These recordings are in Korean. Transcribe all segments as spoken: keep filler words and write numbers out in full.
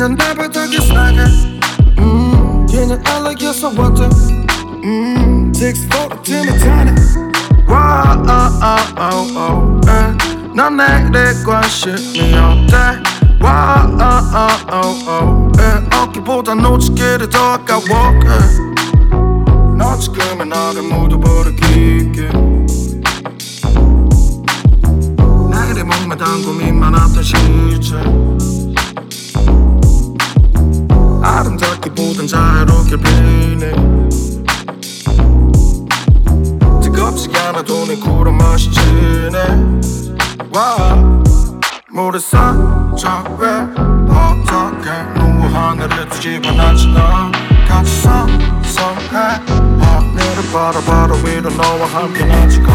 그냥 날 바닥에 싸게 음, 그냥 알라기에서 왔대 음, six foot 팀에 타네 와, oh, oh, oh, oh, eh. 난 내일에 관심이 없대 와, oh, oh, oh, oh, eh. 어깨보다 놓치기를 더 아까워 eh. 너 지금의 나를 묻어버리기에 내일의 목마당 고민 많았던 시절 아름답기보단 자유롭게 비네 뜨겁지 않아도 내 쿨한 맛이 진해 와 모래사 저왜 어떻게 누워 하늘을 뒤집어놨지 넌 같이 성성해 하늘을 바라바라 위로 너와 함께 나지고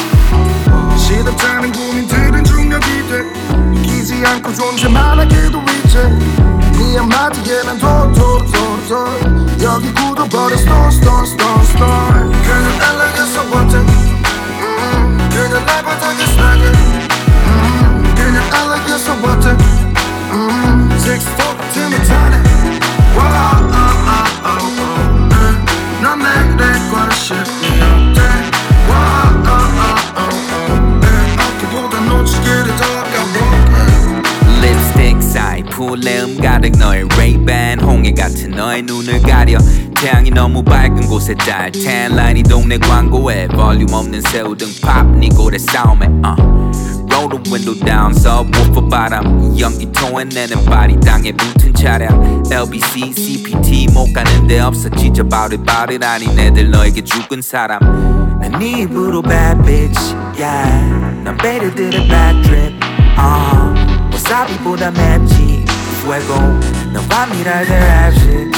시답잖은 고민들은 중력이 돼 이기지 않고 존재만 하기도 이제 네 한마디에 난 도도도도 여기 굳어버려 stone stone stone stone 그냥 엘레에서 왔대 음, 그냥 날 바닥에 싸게 음, 그냥 엘레에서 왔대 음, six foot 팀에 타네 와 oh, oh, oh, oh, eh. 난 내일에 관심이 없대 와 oh, oh, oh, oh, eh. 어깨보다 놓치기를 더 아까워 립스틱 사이 풀레음 가득 너의 Ray-Ban 홍해 같은 너의 눈을 가려 태양이 너무 밝은 곳에 달 텐라인이 동네 광고에 볼륨 없는 새우등 팝 네 고래 싸움에 uh. Roll the window down subwoofer 바람 연기 토해내는 발이 땅에 붙은 차량 엘비씨, 씨피티 못 가는 데 없어 진짜 about it about it 아닌 애들 너에게 죽은 사람 난 네 입으로 bad bitch yeah 난 베리들의 bad drip uh. 와사비보다 맵지 fuego 너와 미랄 their action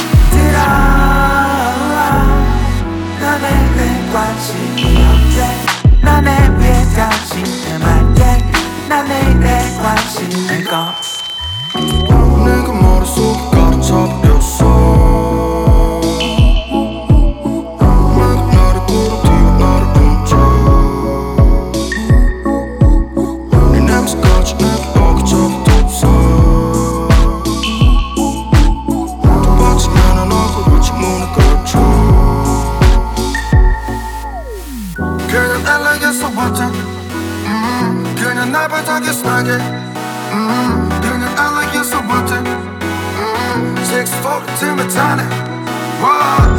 들어와 넌 내게 관심이 없대 넌 내 위에 관심을 말게 난 내일에 관심을 거 내가 머릿속에 가득 차버렸어 내가 나를 부른 뒤에 나를 훔쳐 네 냄새까지 내게 어기저기 없어 또 빠지면은 얼굴 직문을 걸쳐 그냥 엘레에서 왔대 음, 그냥 날 바닥에 싸게 음, 그냥 엘레에서 왔대 음, six foot 팀에 타네 와